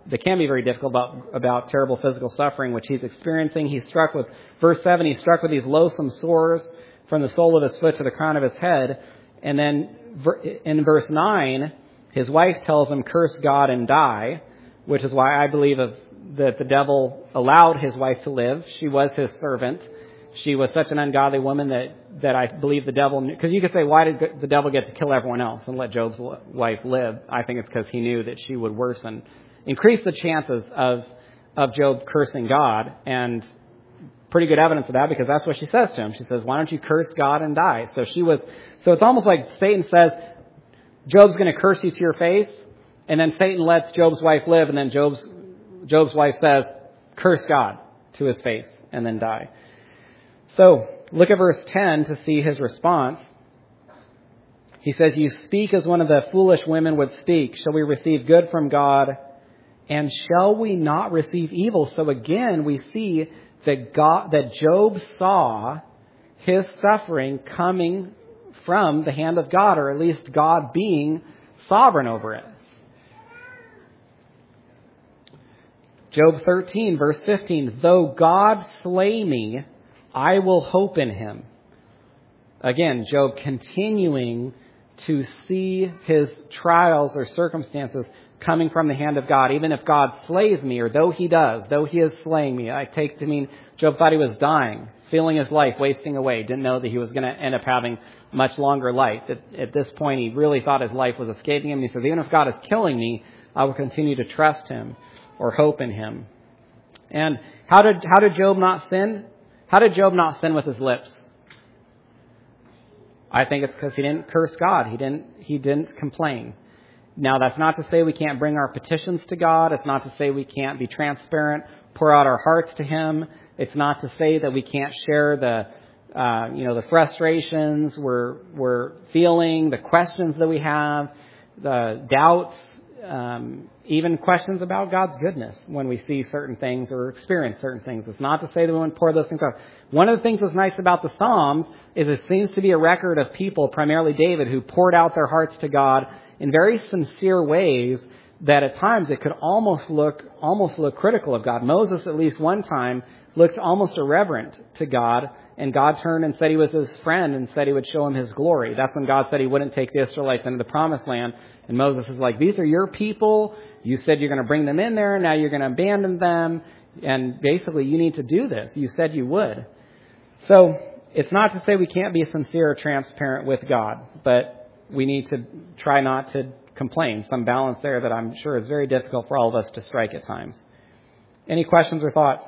that can be very difficult about, about terrible physical suffering, which he's experiencing. He's struck with, verse seven, he's struck with these loathsome sores from the sole of his foot to the crown of his head. And then in verse nine, his wife tells him, curse God and die, which is why I believe of, that the devil allowed his wife to live. She was his servant. She was such an ungodly woman that, that I believe the devil knew. Because you could say, why did the devil get to kill everyone else and let Job's wife live? I think it's because he knew that she would worsen, increase the chances of, of Job cursing God. And pretty good evidence of that, because that's what she says to him. She says, why don't you curse God and die? So she was, so it's almost like Satan says, Job's going to curse you to your face. And then Satan lets Job's wife live. And then Job's, Job's wife says, curse God to his face and then die. So look at verse ten to see his response. He says, you speak as one of the foolish women would speak. Shall we receive good from God? And shall we not receive evil? So again, we see that God, that Job saw his suffering coming from the hand of God, or at least God being sovereign over it. Job thirteen, verse fifteen, though God slay me, I will hope in him. Again, Job continuing to see his trials or circumstances coming from the hand of God. Even if God slays me, or though he does, though he is slaying me, I take to mean Job thought he was dying, feeling his life wasting away, didn't know that he was going to end up having much longer life. At, at this point, he really thought his life was escaping him. He says, even if God is killing me, I will continue to trust him or hope in him. And how did, how did Job not sin? How did Job not sin with his lips? I think it's because he didn't curse God. He didn't, he didn't complain. Now, that's not to say we can't bring our petitions to God. It's not to say we can't be transparent, pour out our hearts to him. It's not to say that we can't share the, uh, you know, the frustrations we're, we're feeling, the questions that we have, the doubts, um, even questions about God's goodness when we see certain things or experience certain things. It's not to say that we wouldn't pour those things out. One of the things that's nice about the Psalms is it seems to be a record of people, primarily David, who poured out their hearts to God in very sincere ways that at times it could almost look, almost look critical of God. Moses, at least one time, looked almost irreverent to God, and God turned and said he was his friend and said he would show him his glory. That's when God said he wouldn't take the Israelites into the promised land. And Moses is like, these are your people. You said you're going to bring them in there. Now you're going to abandon them. And basically, you need to do this. You said you would. So it's not to say we can't be sincere or transparent with God, but we need to try not to complain. Some balance there that I'm sure is very difficult for all of us to strike at times. Any questions or thoughts?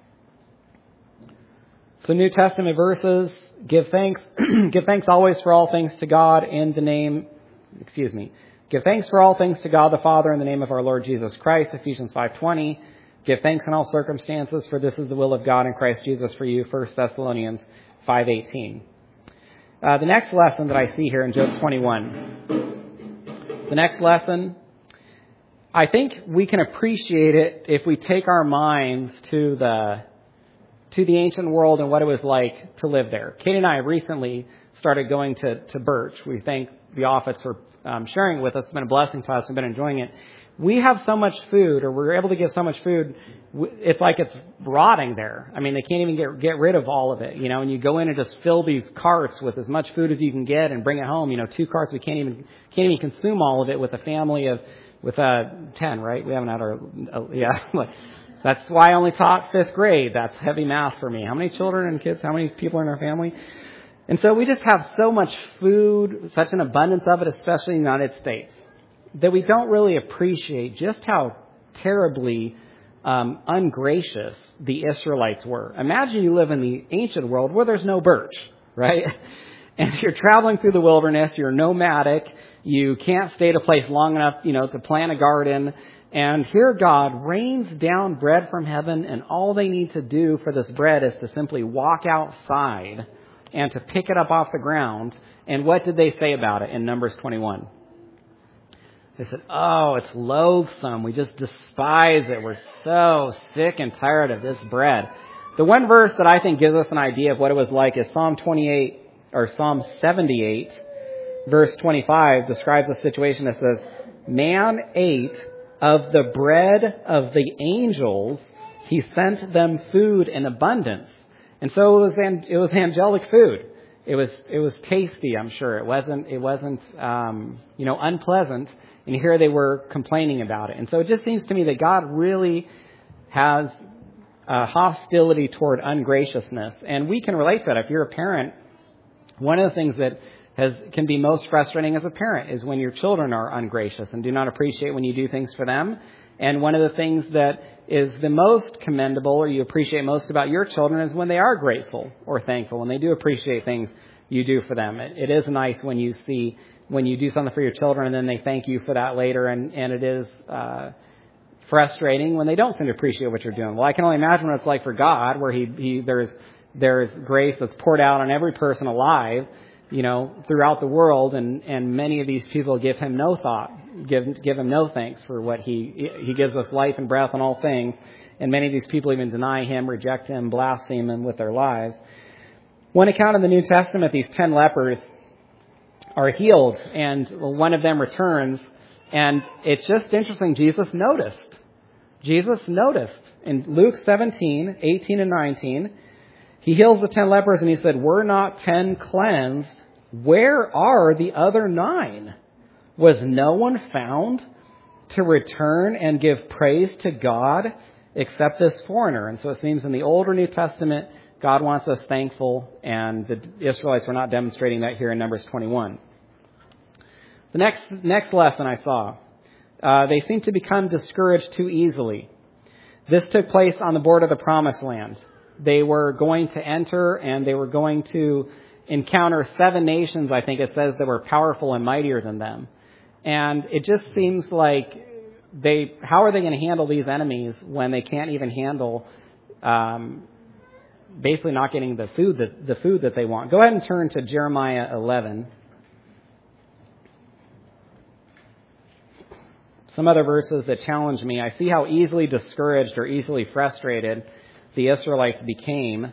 So New Testament verses, give thanks, give thanks always for all things to God in the name, excuse me, give thanks for all things to God the Father in the name of our Lord Jesus Christ, Ephesians five twenty. Give thanks in all circumstances, for this is the will of God in Christ Jesus for you, First Thessalonians five eighteen. Uh, the next lesson that I see here in Job twenty-one, the next lesson, I think we can appreciate it if we take our minds to the to the ancient world and what it was like to live there. Kate and I recently started going to, to Birch. We thank the office for um, sharing with us. It's been a blessing to us. We've been enjoying it. We have so much food, or we're able to get so much food, it's like it's rotting there. I mean, they can't even get get rid of all of it, you know, and you go in and just fill these carts with as much food as you can get and bring it home. You know, two carts, we can't even can't even consume all of it with a family of, with uh, ten, right? We haven't had our, uh, yeah. That's why I only taught fifth grade. That's heavy math for me. How many children and kids, how many people are in our family? And so we just have so much food, such an abundance of it, especially in the United States, that we don't really appreciate just how terribly um, ungracious the Israelites were. Imagine you live in the ancient world where there's no birch, right? And you're traveling through the wilderness, you're nomadic, you can't stay at a place long enough, you know, to plant a garden. And here God rains down bread from heaven, and all they need to do for this bread is to simply walk outside and to pick it up off the ground. And what did they say about it in Numbers twenty-one? They said, oh, it's loathsome. We just despise it. We're so sick and tired of this bread. The one verse that I think gives us an idea of what it was like is Psalm twenty-eight, or Psalm seventy-eight, verse twenty-five, describes a situation that says, man ate of the bread of the angels, he sent them food in abundance. And so it was, it was angelic food. It was, it was tasty, I'm sure. It wasn't, it wasn't, um, you know, unpleasant. And here they were complaining about it. And so it just seems to me that God really has a hostility toward ungraciousness. And we can relate to that. If you're a parent, one of the things that has, can be most frustrating as a parent is when your children are ungracious and do not appreciate when you do things for them. And one of the things that is the most commendable or you appreciate most about your children is when they are grateful or thankful, when they do appreciate things you do for them. It, it is nice when you see, when you do something for your children and then they thank you for that later. And, and it is uh, frustrating when they don't seem to appreciate what you're doing. Well, I can only imagine what it's like for God, where he, he there's there's grace that's poured out on every person alive, you know, throughout the world, and, and many of these people give him no thought, give give him no thanks for what he he gives us life and breath and all things, and many of these people even deny him, reject him, blaspheme him with their lives. One account in the New Testament, these ten lepers are healed, and one of them returns, and it's just interesting. Jesus noticed. Jesus noticed in Luke seventeen, eighteen and nineteen. He heals the ten lepers and he said, "Were not ten cleansed? Where are the other nine? Was no one found to return and give praise to God except this foreigner?" And so it seems in the Old or New Testament, God wants us thankful, and the Israelites were not demonstrating that here in Numbers twenty-one. The next next lesson I saw, uh, they seem to become discouraged too easily. This took place on the border of the Promised Land. They were going to enter, and they were going to encounter seven nations, I think it says, that were powerful and mightier than them. And it just seems like they, how are they going to handle these enemies when they can't even handle, um, basically not getting the food that, the food that they want? Go ahead and turn to Jeremiah eleven. Some other verses that challenge me. I see how easily discouraged or easily frustrated the Israelites became.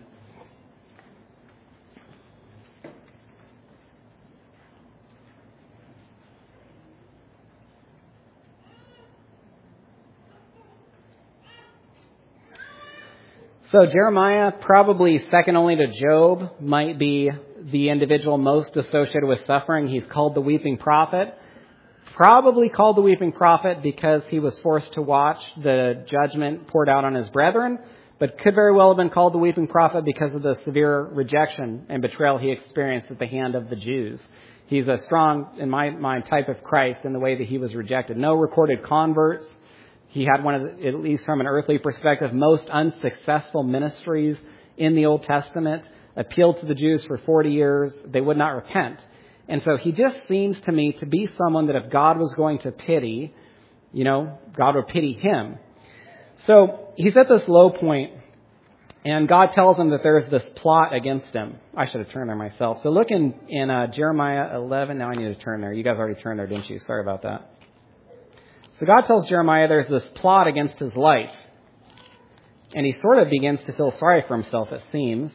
So Jeremiah, probably second only to Job, might be the individual most associated with suffering. He's called the weeping prophet. Probably called the weeping prophet because he was forced to watch the judgment poured out on his brethren, but could very well have been called the weeping prophet because of the severe rejection and betrayal he experienced at the hand of the Jews. He's a strong, in my mind, type of Christ in the way that he was rejected. No recorded converts. He had one of the, at least from an earthly perspective, most unsuccessful ministries in the Old Testament. Appealed to the Jews for forty years. They would not repent. And so he just seems to me to be someone that if God was going to pity, you know, God would pity him. So he's at this low point, and God tells him that there's this plot against him. I should have turned there myself. So look in, in uh, Jeremiah eleven. Now I need to turn there. You guys already turned there, didn't you? Sorry about that. So God tells Jeremiah there's this plot against his life. And he sort of begins to feel sorry for himself, it seems.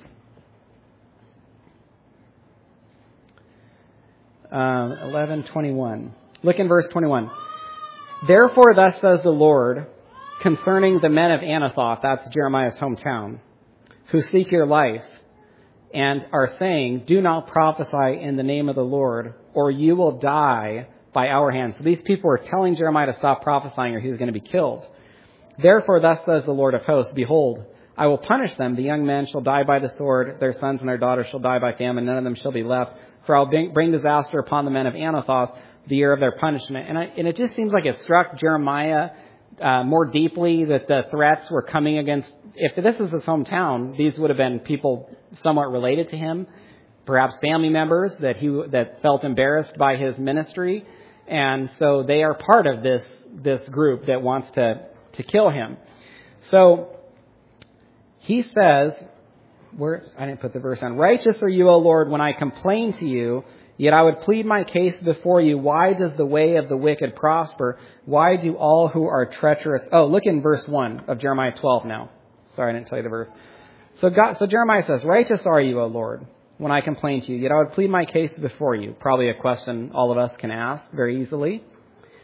Um, eleven twenty-one. Look in verse twenty-one. "Therefore thus says the Lord concerning the men of Anathoth," that's Jeremiah's hometown, "who seek your life and are saying, 'Do not prophesy in the name of the Lord, or you will die by our hands.'" So these people were telling Jeremiah to stop prophesying or he was going to be killed. "Therefore thus says the Lord of hosts, behold, I will punish them. The young men shall die by the sword, their sons and their daughters shall die by famine, none of them shall be left. For I'll bring disaster upon the men of Anathoth, the year of their punishment." And, I, and it just seems like it struck Jeremiah uh, more deeply that the threats were coming against, if this is his hometown, these would have been people somewhat related to him, perhaps family members that he that felt embarrassed by his ministry. And so they are part of this this group that wants to, to kill him. So he says, where I didn't put the verse on. "Righteous are you, O Lord, when I complain to you, yet I would plead my case before you. Why does the way of the wicked prosper? Why do all who are treacherous..." Oh, look in verse one of Jeremiah twelve now. Sorry, I didn't tell you the verse. So God, so Jeremiah says, "Righteous are you, O Lord, when I complain to you, yet I would plead my case before you." Probably a question all of us can ask very easily.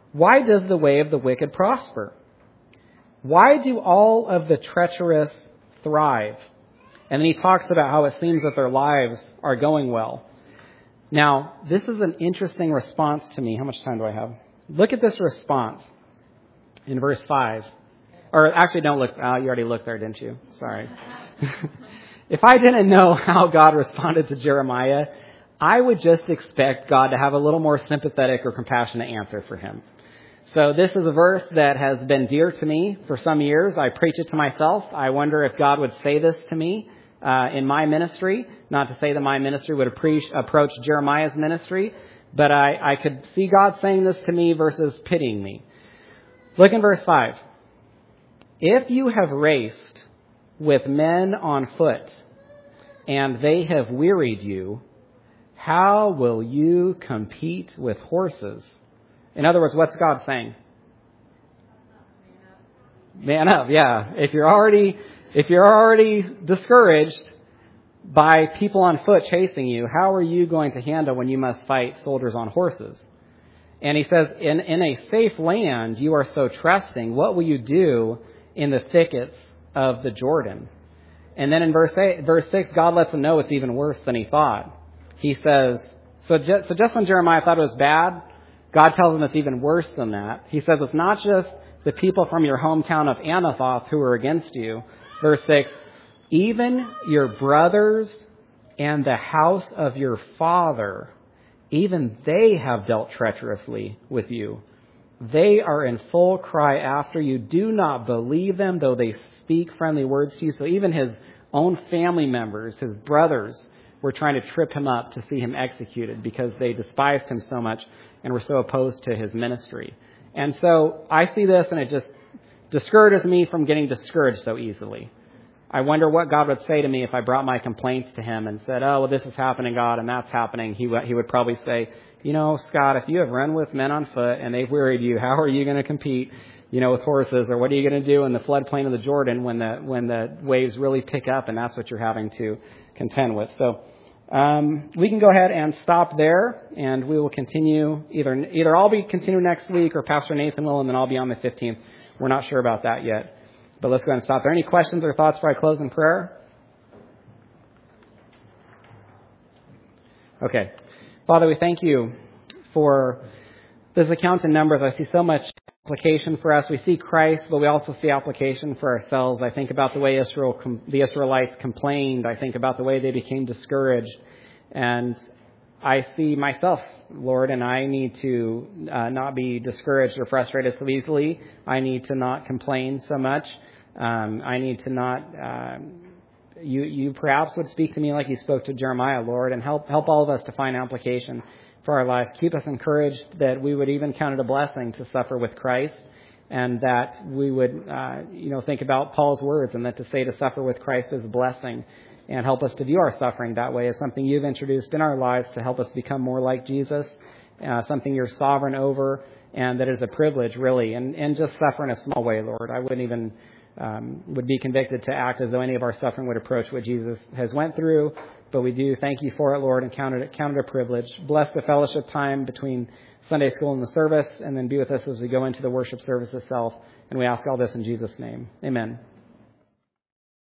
Why does the way of the wicked prosper? Why do all of the treacherous thrive? And then he talks about how it seems that their lives are going well. Now, this is an interesting response to me. How much time do I have? Look at this response in verse five. Or actually, don't look. Oh, you already looked there, didn't you? Sorry. If I didn't know how God responded to Jeremiah, I would just expect God to have a little more sympathetic or compassionate answer for him. So this is a verse that has been dear to me for some years. I preach it to myself. I wonder if God would say this to me uh, in my ministry. Not to say that my ministry would approach, approach Jeremiah's ministry, but I, I could see God saying this to me versus pitying me. Look in verse five. If you have raced with men on foot, and they have wearied you, how will you compete with horses? In other words, what's God saying? Man up, yeah. If you're already, if you're already discouraged by people on foot chasing you, how are you going to handle when you must fight soldiers on horses? And he says, in, in a safe land, you are so trusting. What will you do in the thickets of the Jordan? And then in verse eight, verse six, God lets him know it's even worse than he thought. He says, so just, so just when Jeremiah thought it was bad, God tells him it's even worse than that. He says it's not just the people from your hometown of Anathoth who are against you. Verse six, even your brothers and the house of your father, even they have dealt treacherously with you. They are in full cry after you. Do not believe them, though they speak friendly words to you. So even his own family members, his brothers, were trying to trip him up to see him executed because they despised him so much and were so opposed to his ministry. And so I see this and it just discourages me from getting discouraged so easily. I wonder what God would say to me if I brought my complaints to him and said, oh, well, this is happening, God, and that's happening. He, w- he would probably say, you know, Scott, if you have run with men on foot and they've wearied you, how are you going to compete, you know, with horses? Or what are you going to do in the floodplain of the Jordan when the when the waves really pick up and that's what you're having to contend with? So um, we can go ahead and stop there, and we will continue. Either either I'll be continuing next week or Pastor Nathan will, and then I'll be on the fifteenth. We're not sure about that yet. But let's go ahead and stop there. Any questions or thoughts before I close in prayer? Okay. Father, we thank you for this account in Numbers. I see so much application for us. We see Christ, but we also see application for ourselves. I think about the way Israel, the Israelites complained. I think about the way they became discouraged. And I see myself, Lord, and I need to uh, not be discouraged or frustrated so easily. I need to not complain so much. Um, I need to not... Uh, You, you perhaps would speak to me like you spoke to Jeremiah, Lord, and help help all of us to find application for our lives. Keep us encouraged that we would even count it a blessing to suffer with Christ, and that we would, uh, you know, think about Paul's words, and that to say to suffer with Christ is a blessing, and help us to view our suffering that way as something you've introduced in our lives to help us become more like Jesus, uh, something you're sovereign over, and that is a privilege, really, and, and just suffer in a small way, Lord. I wouldn't even... Um, would be convicted to act as though any of our suffering would approach what Jesus has went through. But we do thank you for it, Lord, and count it, count it a privilege. Bless the fellowship time between Sunday school and the service, and then be with us as we go into the worship service itself. And we ask all this in Jesus' name. Amen.